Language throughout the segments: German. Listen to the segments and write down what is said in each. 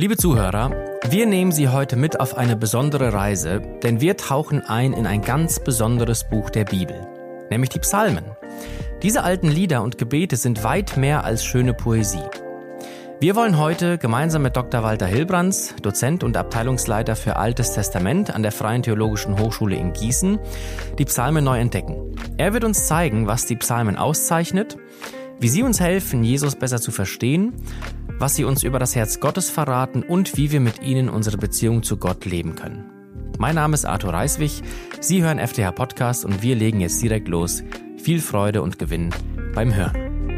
Liebe Zuhörer, wir nehmen Sie heute mit auf eine besondere Reise, denn wir tauchen ein in ein ganz besonderes Buch der Bibel, nämlich die Psalmen. Diese alten Lieder und Gebete sind weit mehr als schöne Poesie. Wir wollen heute gemeinsam mit Dr. Walter Hilbrands, Dozent und Abteilungsleiter für Altes Testament an der Freien Theologischen Hochschule in Gießen, die Psalmen neu entdecken. Er wird uns zeigen, was die Psalmen auszeichnet, wie sie uns helfen, Jesus besser zu verstehen, was sie uns über das Herz Gottes verraten und wie wir mit ihnen unsere Beziehung zu Gott leben können. Mein Name ist Arthur Reiswig, Sie hören FTH Podcast und wir legen jetzt direkt los. Viel Freude und Gewinn beim Hören.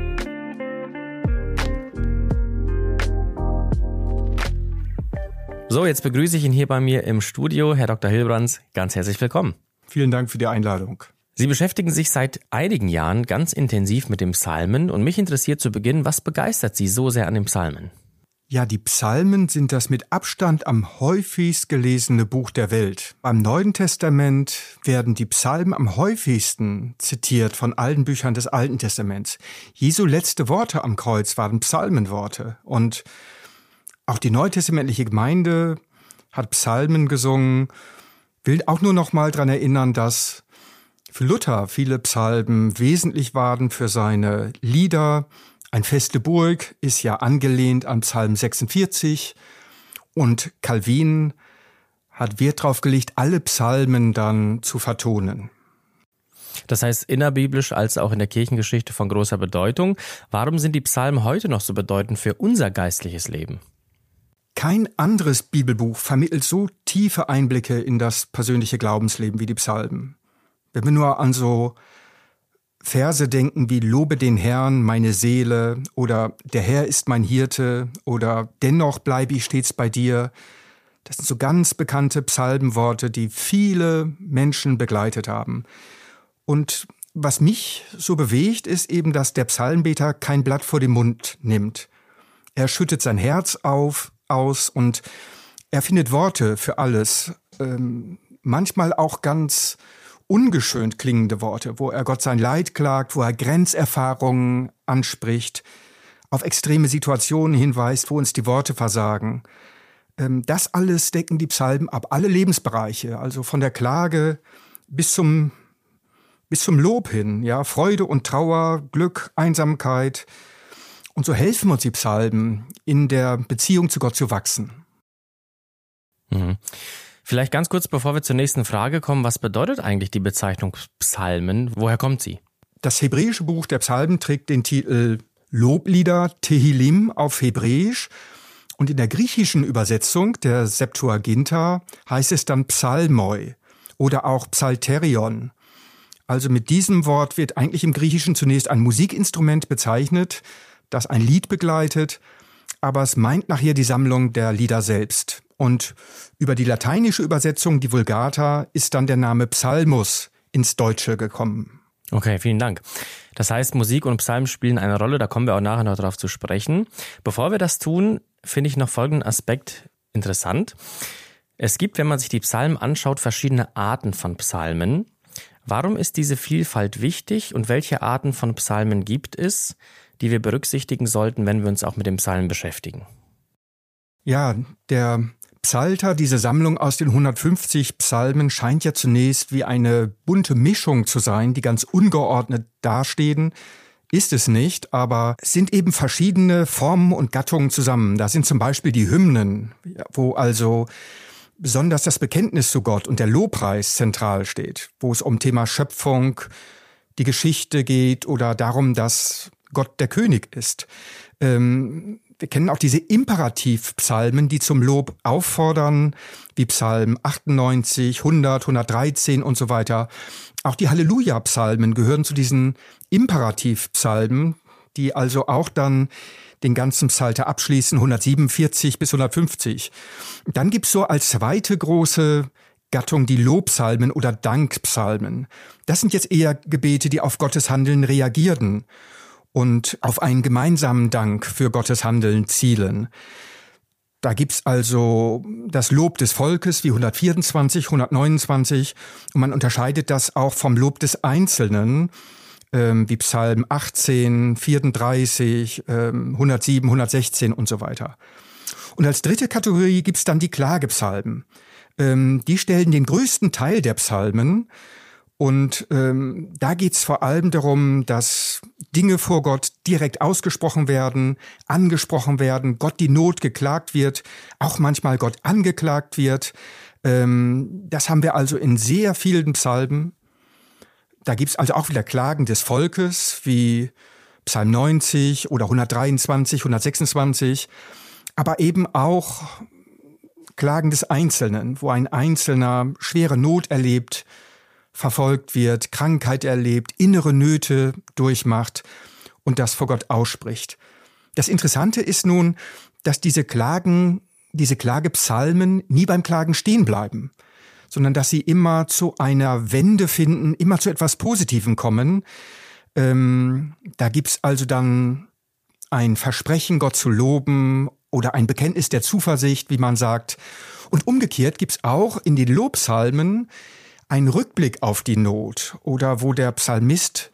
So, jetzt begrüße ich ihn hier bei mir im Studio, Herr Dr. Hilbrands. Ganz herzlich willkommen. Vielen Dank für die Einladung. Sie beschäftigen sich seit einigen Jahren ganz intensiv mit den Psalmen und mich interessiert zu Beginn, was begeistert Sie so sehr an den Psalmen? Ja, die Psalmen sind das mit Abstand am häufigst gelesene Buch der Welt. Beim Neuen Testament werden die Psalmen am häufigsten zitiert von allen Büchern des Alten Testaments. Jesu letzte Worte am Kreuz waren Psalmenworte. Und auch die neutestamentliche Gemeinde hat Psalmen gesungen. Will auch nur noch mal daran erinnern, dass für Luther viele Psalmen wesentlich waren für seine Lieder. Ein feste Burg ist ja angelehnt an Psalm 46 und Calvin hat Wert darauf gelegt, alle Psalmen dann zu vertonen. Das heißt, innerbiblisch als auch in der Kirchengeschichte von großer Bedeutung. Warum sind die Psalmen heute noch so bedeutend für unser geistliches Leben? Kein anderes Bibelbuch vermittelt so tiefe Einblicke in das persönliche Glaubensleben wie die Psalmen. Wenn wir nur an so Verse denken wie Lobe den Herrn, meine Seele, oder Der Herr ist mein Hirte, oder Dennoch bleibe ich stets bei dir. Das sind so ganz bekannte Psalmenworte, die viele Menschen begleitet haben. Und was mich so bewegt, ist eben, dass der Psalmbeter kein Blatt vor den Mund nimmt. Er schüttet sein Herz aus und er findet Worte für alles, manchmal auch ganz ungeschönt klingende Worte, wo er Gott sein Leid klagt, wo er Grenzerfahrungen anspricht, auf extreme Situationen hinweist, wo uns die Worte versagen. Das alles decken die Psalmen ab, alle Lebensbereiche, also von der Klage bis zum Lob hin, ja, Freude und Trauer, Glück, Einsamkeit. Und so helfen uns die Psalmen, in der Beziehung zu Gott zu wachsen. Mhm. Vielleicht ganz kurz, bevor wir zur nächsten Frage kommen, was bedeutet eigentlich die Bezeichnung Psalmen? Woher kommt sie? Das hebräische Buch der Psalmen trägt den Titel Loblieder, Tehillim auf Hebräisch. Und in der griechischen Übersetzung der Septuaginta heißt es dann Psalmoi oder auch Psalterion. Also mit diesem Wort wird eigentlich im Griechischen zunächst ein Musikinstrument bezeichnet, das ein Lied begleitet, aber es meint nachher die Sammlung der Lieder selbst. Und über die lateinische Übersetzung, die Vulgata, ist dann der Name Psalmus ins Deutsche gekommen. Okay, vielen Dank. Das heißt, Musik und Psalmen spielen eine Rolle, da kommen wir auch nachher noch drauf zu sprechen. Bevor wir das tun, finde ich noch folgenden Aspekt interessant. Es gibt, wenn man sich die Psalmen anschaut, verschiedene Arten von Psalmen. Warum ist diese Vielfalt wichtig und welche Arten von Psalmen gibt es, die wir berücksichtigen sollten, wenn wir uns auch mit dem Psalmen beschäftigen? Ja, der Psalter, diese Sammlung aus den 150 Psalmen, scheint ja zunächst wie eine bunte Mischung zu sein, die ganz ungeordnet dastehen. Ist es nicht, aber es sind eben verschiedene Formen und Gattungen zusammen. Da sind zum Beispiel die Hymnen, wo also besonders das Bekenntnis zu Gott und der Lobpreis zentral steht, wo es um Thema Schöpfung, die Geschichte geht oder darum, dass Gott der König ist. Wir kennen auch diese Imperativpsalmen, die zum Lob auffordern, wie Psalm 98, 100, 113 und so weiter. Auch die Halleluja-Psalmen gehören zu diesen Imperativpsalmen, die also auch dann den ganzen Psalter abschließen, 147 bis 150. Dann gibt's so als zweite große Gattung die Lobpsalmen oder Dankpsalmen. Das sind jetzt eher Gebete, die auf Gottes Handeln reagierten und auf einen gemeinsamen Dank für Gottes Handeln zielen. Da gibt's also das Lob des Volkes wie 124, 129 und man unterscheidet das auch vom Lob des Einzelnen, wie Psalm 18, 34, 107, 116 und so weiter. Und als dritte Kategorie gibt's dann die Klagepsalmen. Die stellen den größten Teil der Psalmen. Und da geht's vor allem darum, dass Dinge vor Gott direkt ausgesprochen werden, angesprochen werden, Gott die Not geklagt wird, auch manchmal Gott angeklagt wird. Das haben wir also in sehr vielen Psalmen. Da gibt's also auch wieder Klagen des Volkes, wie Psalm 90 oder 123, 126, aber eben auch Klagen des Einzelnen, wo ein Einzelner schwere Not erlebt, verfolgt wird, Krankheit erlebt, innere Nöte durchmacht und das vor Gott ausspricht. Das Interessante ist nun, dass diese Klagepsalmen nie beim Klagen stehen bleiben, sondern dass sie immer zu einer Wende finden, immer zu etwas Positivem kommen. Da gibt's also dann ein Versprechen, Gott zu loben oder ein Bekenntnis der Zuversicht, wie man sagt. Und umgekehrt gibt's auch in den Lobpsalmen ein Rückblick auf die Not oder wo der Psalmist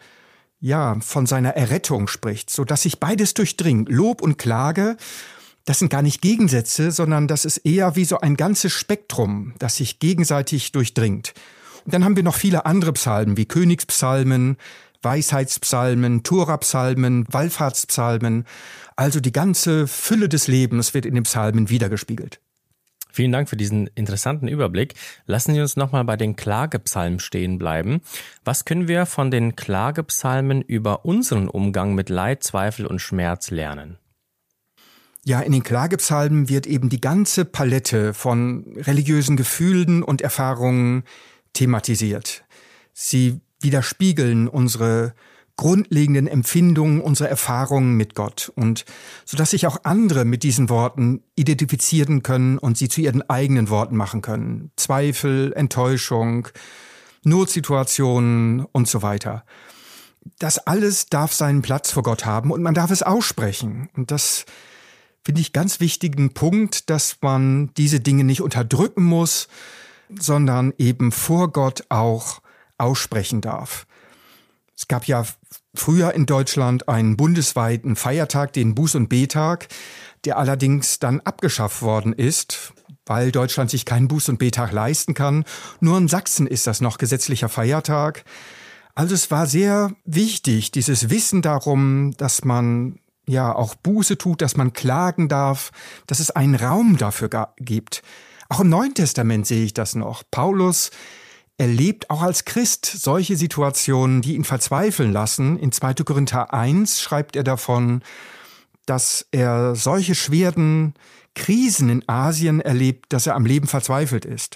von seiner Errettung spricht, so dass sich beides durchdringt. Lob und Klage, das sind gar nicht Gegensätze, sondern das ist eher wie so ein ganzes Spektrum, das sich gegenseitig durchdringt. Und dann haben wir noch viele andere Psalmen wie Königspsalmen, Weisheitspsalmen, Torapsalmen, Wallfahrtspsalmen. Also die ganze Fülle des Lebens wird in den Psalmen wiedergespiegelt. Vielen Dank für diesen interessanten Überblick. Lassen Sie uns nochmal bei den Klagepsalmen stehen bleiben. Was können wir von den Klagepsalmen über unseren Umgang mit Leid, Zweifel und Schmerz lernen? Ja, in den Klagepsalmen wird eben die ganze Palette von religiösen Gefühlen und Erfahrungen thematisiert. Sie widerspiegeln unsere grundlegenden Empfindungen, unsere Erfahrungen mit Gott und so dass sich auch andere mit diesen Worten identifizieren können und sie zu ihren eigenen Worten machen können. Zweifel, Enttäuschung, Notsituationen und so weiter. Das alles darf seinen Platz vor Gott haben und man darf es aussprechen. Und das finde ich ganz wichtigen Punkt, dass man diese Dinge nicht unterdrücken muss, sondern eben vor Gott auch aussprechen darf. Es gab ja früher in Deutschland einen bundesweiten Feiertag, den Buß- und Betag, der allerdings dann abgeschafft worden ist, weil Deutschland sich keinen Buß- und Betag leisten kann. Nur in Sachsen ist das noch gesetzlicher Feiertag. Also es war sehr wichtig, dieses Wissen darum, dass man auch Buße tut, dass man klagen darf, dass es einen Raum dafür gibt. Auch im Neuen Testament sehe ich das noch. Paulus erlebt auch als Christ solche Situationen, die ihn verzweifeln lassen. In 2. Korinther 1 schreibt er davon, dass er solche schweren Krisen in Asien erlebt, dass er am Leben verzweifelt ist.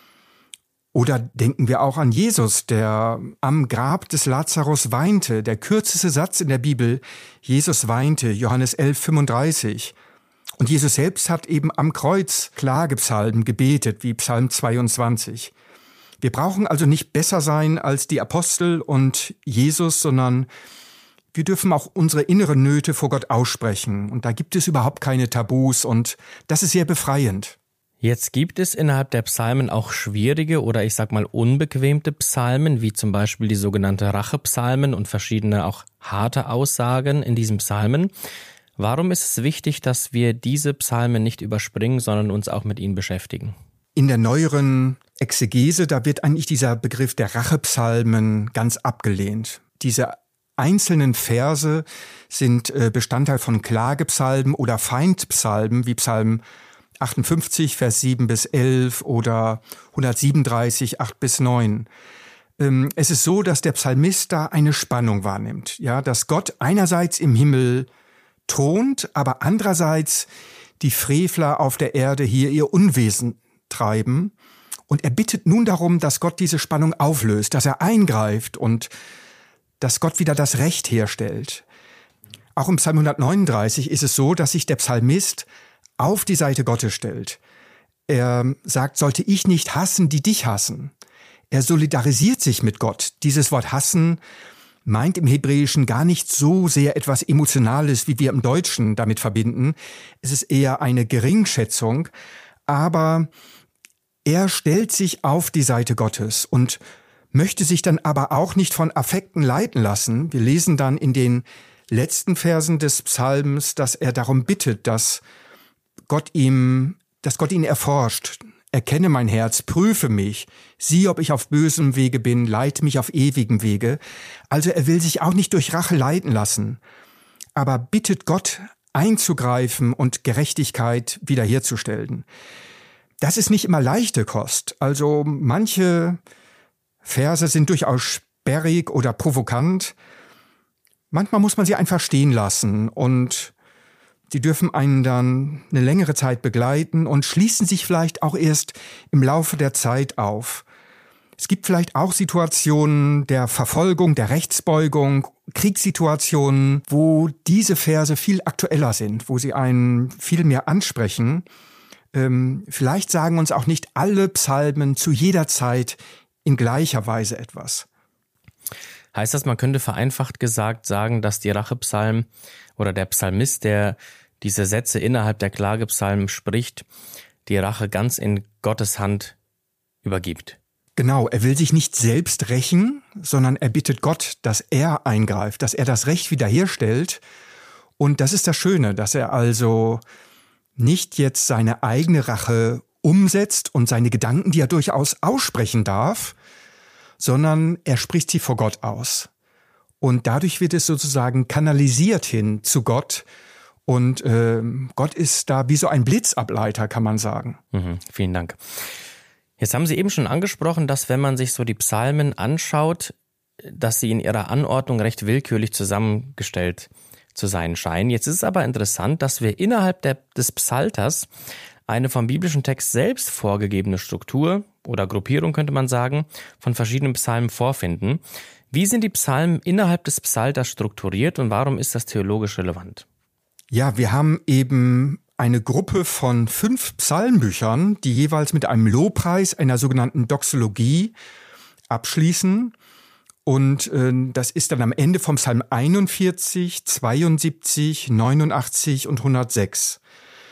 Oder denken wir auch an Jesus, der am Grab des Lazarus weinte. Der kürzeste Satz in der Bibel, Jesus weinte, Johannes 11,35. Und Jesus selbst hat eben am Kreuz Klagepsalmen gebetet, wie Psalm 22. Wir brauchen also nicht besser sein als die Apostel und Jesus, sondern wir dürfen auch unsere inneren Nöte vor Gott aussprechen. Und da gibt es überhaupt keine Tabus und das ist sehr befreiend. Jetzt gibt es innerhalb der Psalmen auch schwierige oder ich sag mal unbequemte Psalmen, wie zum Beispiel die sogenannte Rachepsalmen und verschiedene auch harte Aussagen in diesen Psalmen. Warum ist es wichtig, dass wir diese Psalmen nicht überspringen, sondern uns auch mit ihnen beschäftigen? In der neueren Exegese, da wird eigentlich dieser Begriff der Rachepsalmen ganz abgelehnt. Diese einzelnen Verse sind Bestandteil von Klagepsalmen oder Feindpsalmen, wie Psalm 58, Vers 7 bis 11 oder 137, 8 bis 9. Es ist so, dass der Psalmist da eine Spannung wahrnimmt, dass Gott einerseits im Himmel thront, aber andererseits die Frevler auf der Erde hier ihr Unwesen treiben. Und er bittet nun darum, dass Gott diese Spannung auflöst, dass er eingreift und dass Gott wieder das Recht herstellt. Auch im Psalm 139 ist es so, dass sich der Psalmist auf die Seite Gottes stellt. Er sagt, sollte ich nicht hassen, die dich hassen. Er solidarisiert sich mit Gott. Dieses Wort hassen meint im Hebräischen gar nicht so sehr etwas Emotionales, wie wir im Deutschen damit verbinden. Es ist eher eine Geringschätzung, aber er stellt sich auf die Seite Gottes und möchte sich dann aber auch nicht von Affekten leiten lassen. Wir lesen dann in den letzten Versen des Psalms, dass er darum bittet, dass dass Gott ihn erforscht. Erkenne mein Herz, prüfe mich, sieh, ob ich auf bösem Wege bin, leite mich auf ewigem Wege. Also er will sich auch nicht durch Rache leiten lassen, aber bittet Gott einzugreifen und Gerechtigkeit wiederherzustellen. Das ist nicht immer leichte Kost. Also manche Verse sind durchaus sperrig oder provokant. Manchmal muss man sie einfach stehen lassen und sie dürfen einen dann eine längere Zeit begleiten und schließen sich vielleicht auch erst im Laufe der Zeit auf. Es gibt vielleicht auch Situationen der Verfolgung, der Rechtsbeugung, Kriegssituationen, wo diese Verse viel aktueller sind, wo sie einen viel mehr ansprechen. Vielleicht sagen uns auch nicht alle Psalmen zu jeder Zeit in gleicher Weise etwas. Heißt das, man könnte vereinfacht gesagt sagen, dass die Rachepsalm oder der Psalmist, der diese Sätze innerhalb der Klagepsalmen spricht, die Rache ganz in Gottes Hand übergibt? Genau, er will sich nicht selbst rächen, sondern er bittet Gott, dass er eingreift, dass er das Recht wiederherstellt. Und das ist das Schöne, dass er also nicht jetzt seine eigene Rache umsetzt und seine Gedanken, die er durchaus aussprechen darf, sondern er spricht sie vor Gott aus. Und dadurch wird es sozusagen kanalisiert hin zu Gott. Und Gott ist da wie so ein Blitzableiter, kann man sagen. Vielen Dank. Jetzt haben Sie eben schon angesprochen, dass wenn man sich so die Psalmen anschaut, dass sie in ihrer Anordnung recht willkürlich zusammengestellt zu sein scheinen. Jetzt ist es aber interessant, dass wir innerhalb des Psalters eine vom biblischen Text selbst vorgegebene Struktur oder Gruppierung, könnte man sagen, von verschiedenen Psalmen vorfinden. Wie sind die Psalmen innerhalb des Psalters strukturiert und warum ist das theologisch relevant? Ja, wir haben eben eine Gruppe von 5 Psalmbüchern, die jeweils mit einem Lobpreis, einer sogenannten Doxologie, abschließen. Und das ist dann am Ende vom Psalm 41, 72, 89 und 106.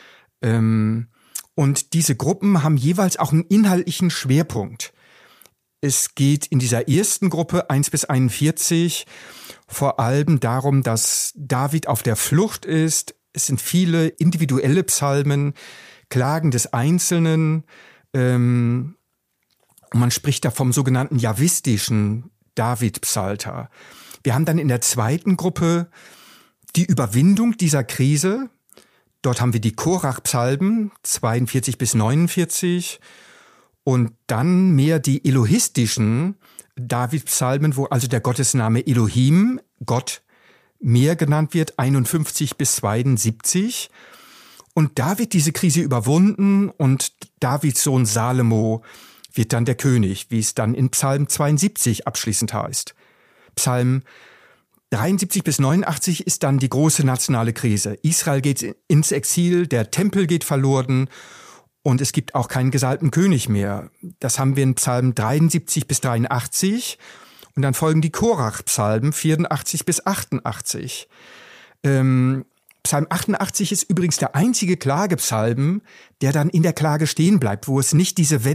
Und diese Gruppen haben jeweils auch einen inhaltlichen Schwerpunkt. Es geht in dieser ersten Gruppe 1 bis 41 vor allem darum, dass David auf der Flucht ist. Es sind viele individuelle Psalmen, Klagen des Einzelnen. Und man spricht da vom sogenannten javistischen David-Psalter. Wir haben dann in der zweiten Gruppe die Überwindung dieser Krise. Dort haben wir die Korach-Psalmen 42 bis 49 und dann mehr die elohistischen David-Psalmen, wo also der Gottesname Elohim, Gott, mehr genannt wird, 51 bis 72. Und da wird diese Krise überwunden und Davids Sohn Salomo wird dann der König, wie es dann in Psalm 72 abschließend heißt. Psalm 73 bis 89 ist dann die große nationale Krise. Israel geht ins Exil, der Tempel geht verloren und es gibt auch keinen gesalbten König mehr. Das haben wir in Psalm 73 bis 83 und dann folgen die Korach-Psalmen 84 bis 88. Psalm 88 ist übrigens der einzige Klagepsalm, der dann in der Klage stehen bleibt, wo es nicht zu dieser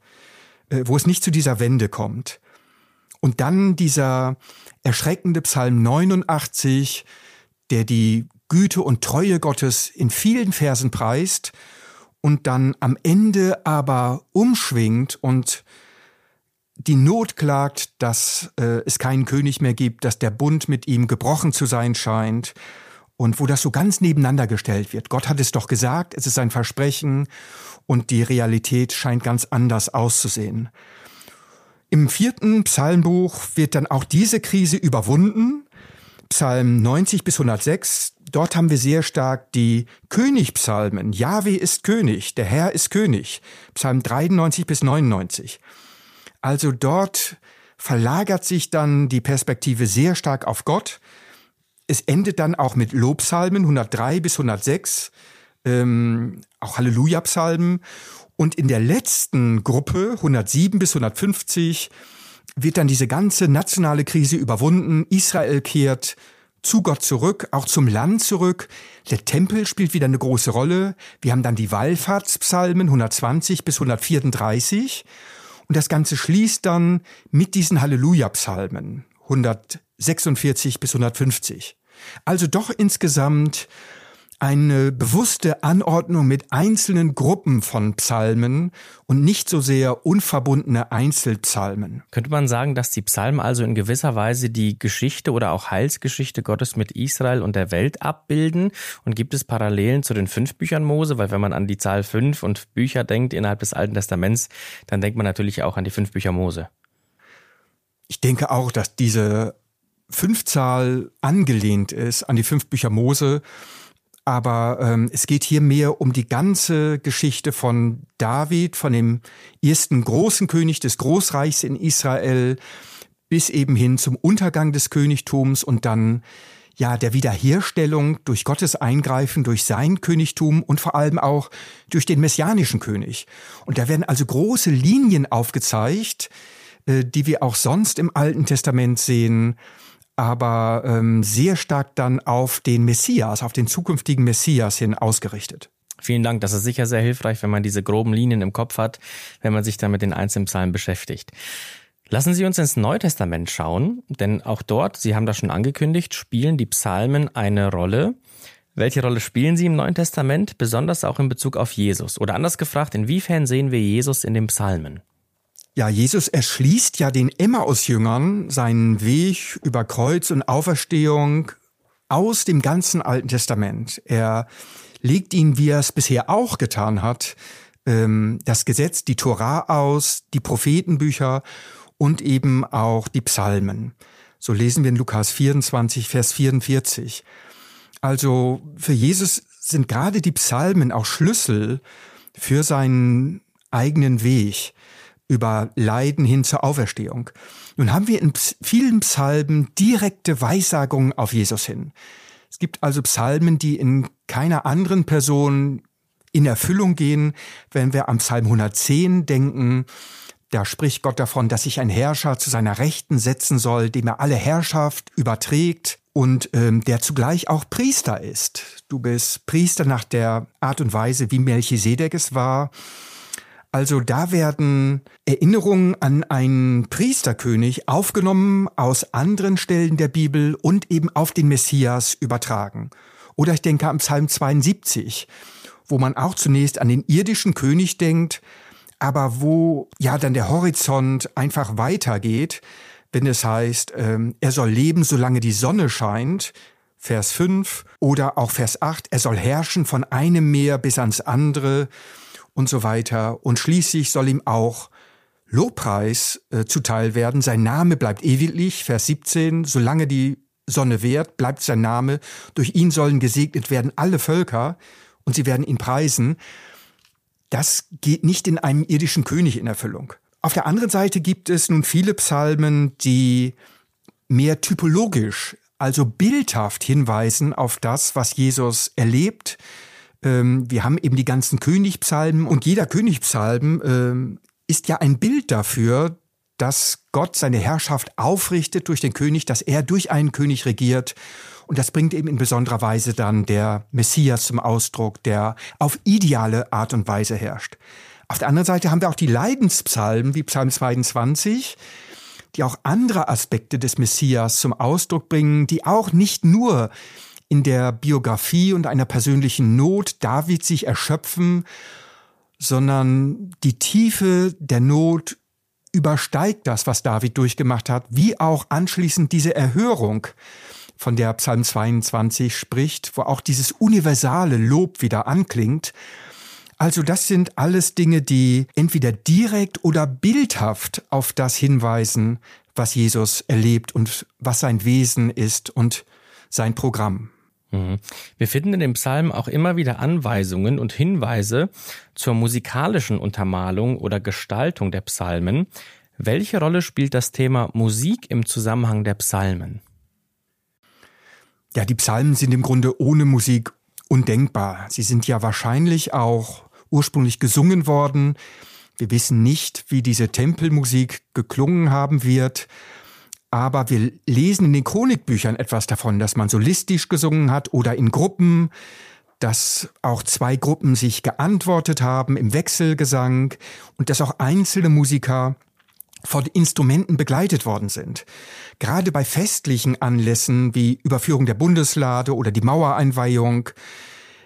Wende kommt. Und dann dieser erschreckende Psalm 89, der die Güte und Treue Gottes in vielen Versen preist und dann am Ende aber umschwingt und die Not klagt, dass es keinen König mehr gibt, dass der Bund mit ihm gebrochen zu sein scheint und wo das so ganz nebeneinander gestellt wird. Gott hat es doch gesagt, es ist ein Versprechen und die Realität scheint ganz anders auszusehen. Im 4. Psalmbuch wird dann auch diese Krise überwunden. Psalm 90 bis 106, dort haben wir sehr stark die Königpsalmen. Jahwe ist König, der Herr ist König. Psalm 93 bis 99. Also dort verlagert sich dann die Perspektive sehr stark auf Gott. Es endet dann auch mit Lobpsalmen 103 bis 106, auch Halleluja-Psalmen. Und in der letzten Gruppe, 107 bis 150, wird dann diese ganze nationale Krise überwunden. Israel kehrt zu Gott zurück, auch zum Land zurück. Der Tempel spielt wieder eine große Rolle. Wir haben dann die Wallfahrtspsalmen 120 bis 134. Und das Ganze schließt dann mit diesen Halleluja-Psalmen 146 bis 150. Also doch insgesamt eine bewusste Anordnung mit einzelnen Gruppen von Psalmen und nicht so sehr unverbundene Einzelpsalmen. Könnte man sagen, dass die Psalmen also in gewisser Weise die Geschichte oder auch Heilsgeschichte Gottes mit Israel und der Welt abbilden? Und gibt es Parallelen zu den 5 Büchern Mose? Weil wenn man an die Zahl 5 und Bücher denkt innerhalb des Alten Testaments, dann denkt man natürlich auch an die 5 Bücher Mose. Ich denke auch, dass diese 5-Zahl angelehnt ist an die 5 Bücher Mose. Aber es geht hier mehr um die ganze Geschichte von David, von dem ersten großen König des Großreichs in Israel, bis eben hin zum Untergang des Königtums und dann ja der Wiederherstellung durch Gottes Eingreifen, durch sein Königtum und vor allem auch durch den messianischen König. Und da werden also große Linien aufgezeigt, die wir auch sonst im Alten Testament sehen, aber sehr stark dann auf den Messias, auf den zukünftigen Messias hin ausgerichtet. Vielen Dank, das ist sicher sehr hilfreich, wenn man diese groben Linien im Kopf hat, wenn man sich dann mit den einzelnen Psalmen beschäftigt. Lassen Sie uns ins Neue Testament schauen, denn auch dort, Sie haben das schon angekündigt, spielen die Psalmen eine Rolle. Welche Rolle spielen sie im Neuen Testament, besonders auch in Bezug auf Jesus? Oder anders gefragt, inwiefern sehen wir Jesus in den Psalmen? Ja, Jesus erschließt ja den Emmaus-Jüngern seinen Weg über Kreuz und Auferstehung aus dem ganzen Alten Testament. Er legt ihnen, wie er es bisher auch getan hat, das Gesetz, die Tora aus, die Prophetenbücher und eben auch die Psalmen. So lesen wir in Lukas 24, Vers 44. Also für Jesus sind gerade die Psalmen auch Schlüssel für seinen eigenen Weg über Leiden hin zur Auferstehung. Nun haben wir in vielen Psalmen direkte Weissagungen auf Jesus hin. Es gibt also Psalmen, die in keiner anderen Person in Erfüllung gehen. Wenn wir am Psalm 110 denken, da spricht Gott davon, dass sich ein Herrscher zu seiner Rechten setzen soll, dem er alle Herrschaft überträgt und der zugleich auch Priester ist. Du bist Priester nach der Art und Weise, wie Melchisedek es war. Also da werden Erinnerungen an einen Priesterkönig aufgenommen aus anderen Stellen der Bibel und eben auf den Messias übertragen. Oder ich denke am Psalm 72, wo man auch zunächst an den irdischen König denkt, aber wo ja dann der Horizont einfach weitergeht, wenn es heißt, er soll leben, solange die Sonne scheint, Vers 5, oder auch Vers 8, er soll herrschen von einem Meer bis ans andere, und so weiter. Und schließlich soll ihm auch Lobpreis zuteil werden. Sein Name bleibt ewiglich, Vers 17. Solange die Sonne währt, bleibt sein Name. Durch ihn sollen gesegnet werden alle Völker und sie werden ihn preisen. Das geht nicht in einem irdischen König in Erfüllung. Auf der anderen Seite gibt es nun viele Psalmen, die mehr typologisch, also bildhaft hinweisen auf das, was Jesus erlebt. Wir haben eben die ganzen Königpsalmen und jeder Königpsalm ist ja ein Bild dafür, dass Gott seine Herrschaft aufrichtet durch den König, dass er durch einen König regiert. Und das bringt eben in besonderer Weise dann der Messias zum Ausdruck, der auf ideale Art und Weise herrscht. Auf der anderen Seite haben wir auch die Leidenspsalmen, wie Psalm 22, die auch andere Aspekte des Messias zum Ausdruck bringen, die auch nicht nur in der Biografie und einer persönlichen Not Davids sich erschöpfen, sondern die Tiefe der Not übersteigt das, was David durchgemacht hat, wie auch anschließend diese Erhörung, von der Psalm 22 spricht, wo auch dieses universale Lob wieder anklingt. Also das sind alles Dinge, die entweder direkt oder bildhaft auf das hinweisen, was Jesus erlebt und was sein Wesen ist und sein Programm. Wir finden in den Psalmen auch immer wieder Anweisungen und Hinweise zur musikalischen Untermalung oder Gestaltung der Psalmen. Welche Rolle spielt das Thema Musik im Zusammenhang der Psalmen? Ja, die Psalmen sind im Grunde ohne Musik undenkbar. Sie sind ja wahrscheinlich auch ursprünglich gesungen worden. Wir wissen nicht, wie diese Tempelmusik geklungen haben wird. Aber wir lesen in den Chronikbüchern etwas davon, dass man solistisch gesungen hat oder in Gruppen, dass auch 2 Gruppen sich geantwortet haben im Wechselgesang und dass auch einzelne Musiker von Instrumenten begleitet worden sind. Gerade bei festlichen Anlässen wie Überführung der Bundeslade oder die Mauereinweihung,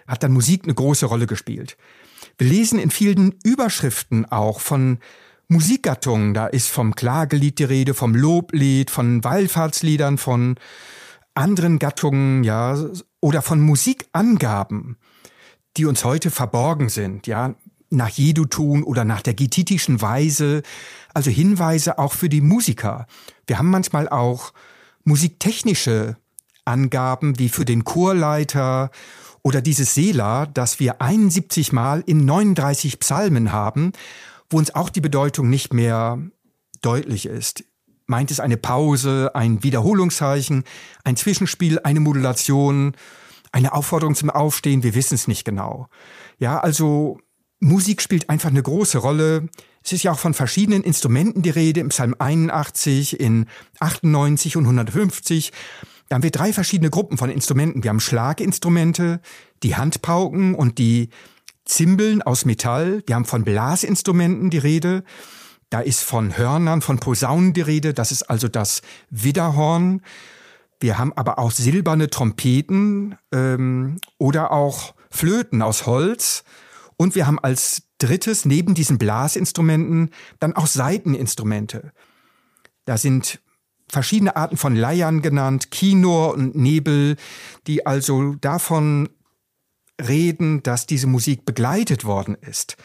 hat dann Musik eine große Rolle gespielt. Wir lesen in vielen Überschriften auch von Musikgattungen. Da ist vom Klagelied die Rede, vom Loblied, von Wallfahrtsliedern, von anderen Gattungen, ja, oder von Musikangaben, die uns heute verborgen sind, ja, nach Jedutun oder nach der gititischen Weise, also Hinweise auch für die Musiker. Wir haben manchmal auch musiktechnische Angaben wie für den Chorleiter oder dieses Sela, das wir 71 Mal in 39 Psalmen haben, wo uns auch die Bedeutung nicht mehr deutlich ist. Meint es eine Pause, ein Wiederholungszeichen, ein Zwischenspiel, eine Modulation, eine Aufforderung zum Aufstehen? Wir wissen es nicht genau. Ja, also Musik spielt einfach eine große Rolle. Es ist ja auch von verschiedenen Instrumenten die Rede, im Psalm 81, in 98 und 150. Da haben wir 3 verschiedene Gruppen von Instrumenten. Wir haben Schlaginstrumente, die Handpauken und die Zimbeln aus Metall. Wir haben von Blasinstrumenten die Rede. Da ist von Hörnern, von Posaunen die Rede. Das ist also das Widderhorn. Wir haben aber auch silberne Trompeten oder auch Flöten aus Holz. Und wir haben als drittes neben diesen Blasinstrumenten dann auch Saiteninstrumente. Da sind verschiedene Arten von Leiern genannt, Kinnor und Nebel, die also davon reden, dass diese Musik begleitet worden ist.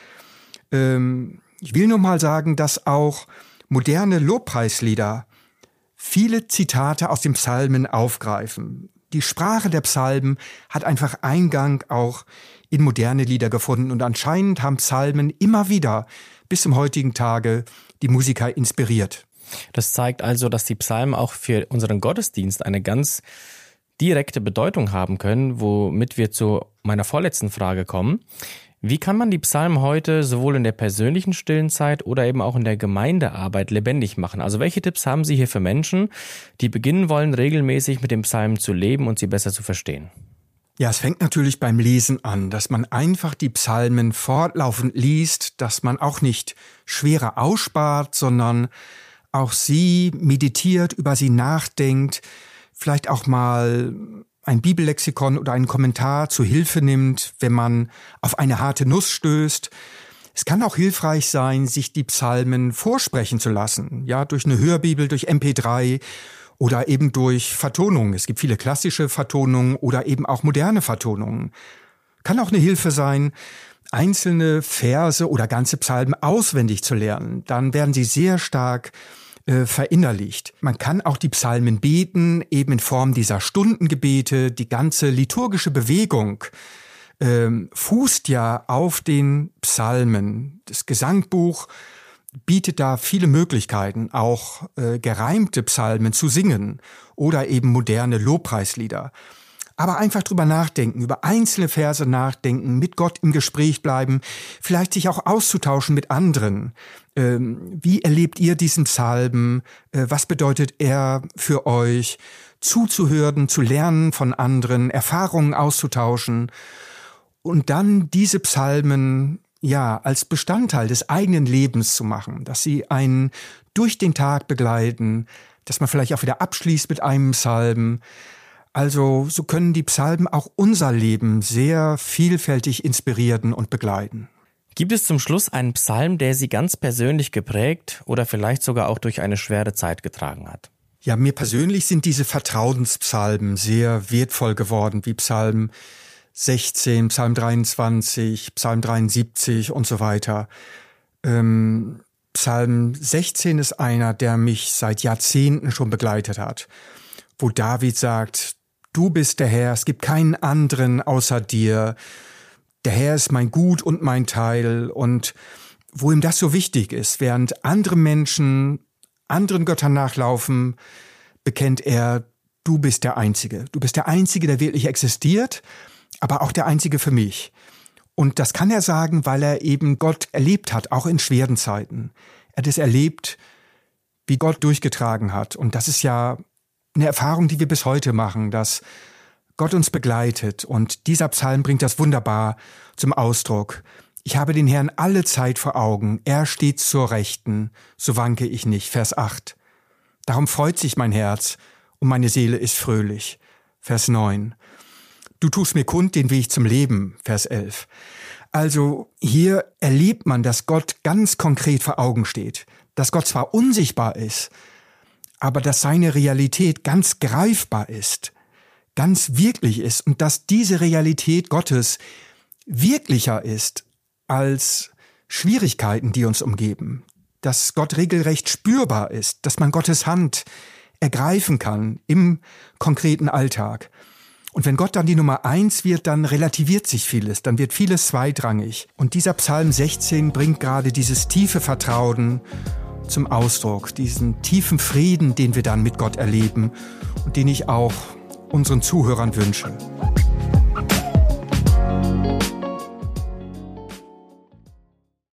Ich will nur mal sagen, dass auch moderne Lobpreislieder viele Zitate aus den Psalmen aufgreifen. Die Sprache der Psalmen hat einfach Eingang auch in moderne Lieder gefunden und anscheinend haben Psalmen immer wieder bis zum heutigen Tage die Musiker inspiriert. Das zeigt also, dass die Psalmen auch für unseren Gottesdienst eine ganz direkte Bedeutung haben können, womit wir zu meiner vorletzten Frage kommen. Wie kann man die Psalmen heute sowohl in der persönlichen stillen Zeit oder eben auch in der Gemeindearbeit lebendig machen? Also welche Tipps haben Sie hier für Menschen, die beginnen wollen, regelmäßig mit den Psalmen zu leben und sie besser zu verstehen? Ja, es fängt natürlich beim Lesen an, dass man einfach die Psalmen fortlaufend liest, dass man auch nicht schwerer ausspart, sondern auch sie meditiert, über sie nachdenkt, vielleicht auch mal ein Bibellexikon oder einen Kommentar zu Hilfe nimmt, wenn man auf eine harte Nuss stößt. Es kann auch hilfreich sein, sich die Psalmen vorsprechen zu lassen, ja, durch eine Hörbibel, durch MP3 oder eben durch Vertonungen. Es gibt viele klassische Vertonungen oder eben auch moderne Vertonungen. Kann auch eine Hilfe sein, einzelne Verse oder ganze Psalmen auswendig zu lernen. Dann werden sie sehr stark verinnerlicht. Man kann auch die Psalmen beten, eben in Form dieser Stundengebete. Die ganze liturgische Bewegung fußt ja auf den Psalmen. Das Gesangbuch bietet da viele Möglichkeiten, auch gereimte Psalmen zu singen oder eben moderne Lobpreislieder. Aber einfach drüber nachdenken, über einzelne Verse nachdenken, mit Gott im Gespräch bleiben, vielleicht sich auch auszutauschen mit anderen. Wie erlebt ihr diesen Psalm? Was bedeutet er für euch? Zuzuhören, zu lernen von anderen, Erfahrungen auszutauschen und dann diese Psalmen ja als Bestandteil des eigenen Lebens zu machen, dass sie einen durch den Tag begleiten, dass man vielleicht auch wieder abschließt mit einem Psalm. Also so können die Psalmen auch unser Leben sehr vielfältig inspirieren und begleiten. Gibt es zum Schluss einen Psalm, der Sie ganz persönlich geprägt oder vielleicht sogar auch durch eine schwere Zeit getragen hat? Ja, mir persönlich sind diese Vertrauenspsalmen sehr wertvoll geworden, wie Psalm 16, Psalm 23, Psalm 73 und so weiter. Psalm 16 ist einer, der mich seit Jahrzehnten schon begleitet hat, wo David sagt: Du bist der Herr, es gibt keinen anderen außer dir. Der Herr ist mein Gut und mein Teil. Und wo ihm das so wichtig ist, während andere Menschen anderen Göttern nachlaufen, bekennt er: Du bist der Einzige. Du bist der Einzige, der wirklich existiert, aber auch der Einzige für mich. Und das kann er sagen, weil er eben Gott erlebt hat, auch in schweren Zeiten. Er hat es erlebt, wie Gott durchgetragen hat. Und das ist ja eine Erfahrung, die wir bis heute machen, dass Gott uns begleitet. Und dieser Psalm bringt das wunderbar zum Ausdruck. Ich habe den Herrn alle Zeit vor Augen. Er steht zur Rechten, so wanke ich nicht. Vers 8. Darum freut sich mein Herz und meine Seele ist fröhlich. Vers 9. Du tust mir kund den Weg zum Leben, Vers 11. Also hier erlebt man, dass Gott ganz konkret vor Augen steht, dass Gott zwar unsichtbar ist, aber dass seine Realität ganz greifbar ist, ganz wirklich ist und dass diese Realität Gottes wirklicher ist als Schwierigkeiten, die uns umgeben, dass Gott regelrecht spürbar ist, dass man Gottes Hand ergreifen kann im konkreten Alltag. Und wenn Gott dann die Nummer 1 wird, dann relativiert sich vieles, dann wird vieles zweitrangig. Und dieser Psalm 16 bringt gerade dieses tiefe Vertrauen zum Ausdruck, diesen tiefen Frieden, den wir dann mit Gott erleben und den ich auch unseren Zuhörern wünsche.